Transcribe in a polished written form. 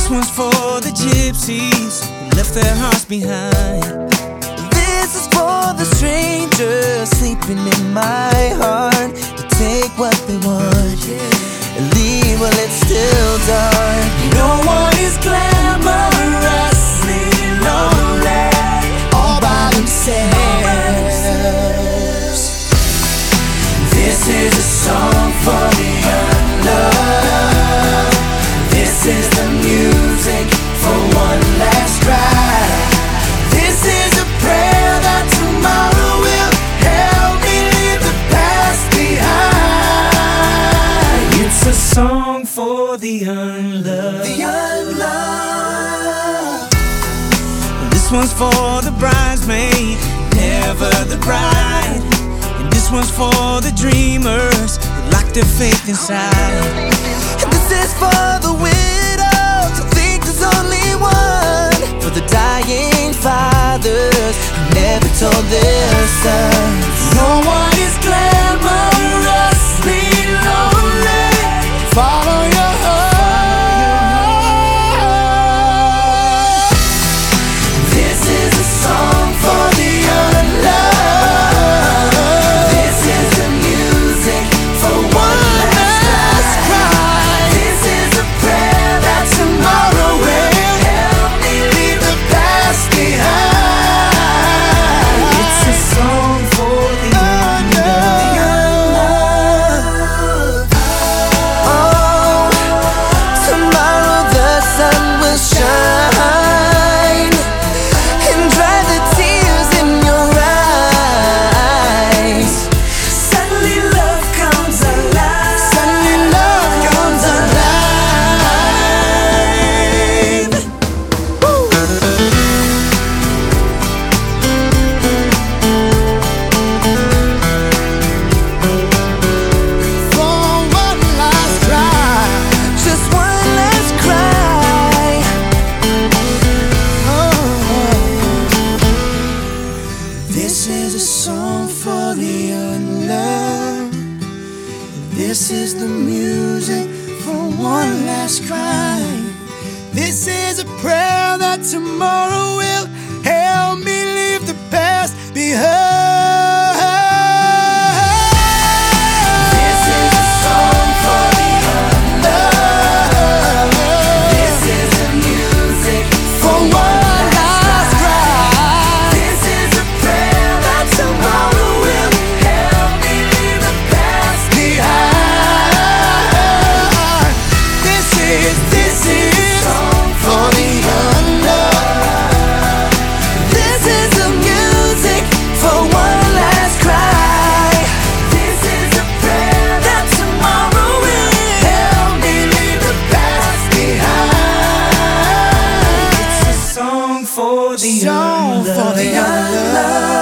This one's for the gypsies who left their hearts behind. This is for the strangers sleeping in my heart, to take what they want and leave while it's still dark. No one is glamorously lonely, all by themselves. This is a song for the unloved. This is the music for one last cry. This is a prayer that tomorrow will help me leave the past behind. It's a song for the unloved. The unloved. This one's for the bridesmaid, never the bride. And this one's for the dreamers who locked their faith inside. And this is for the widows who think there's only one, for the dying fathers who never told their sons. No one is glamorously lonely. Follow your heart. This is a song for the unloved. This is the music for one last cry. This is a prayer that tomorrow will help me leave the past behind. It's a song for the unloved. Oh, tomorrow the sun will shine and dry the tears in your eyes. Suddenly love comes alive. Suddenly love comes alive. Woo. For one last cry, just one last cry. Oh. This is a song for the unloved. This is the music for one last cry. This is a prayer that tomorrow will help me leave the past behind. This is a song for the unloved. This is the music for one last cry. This is a prayer that tomorrow will help me leave the past behind. This is song for the unloved. This is the music for one last cry. This is a prayer that tomorrow will help me leave the past behind. It's a song for the Song for the unloved. unloved.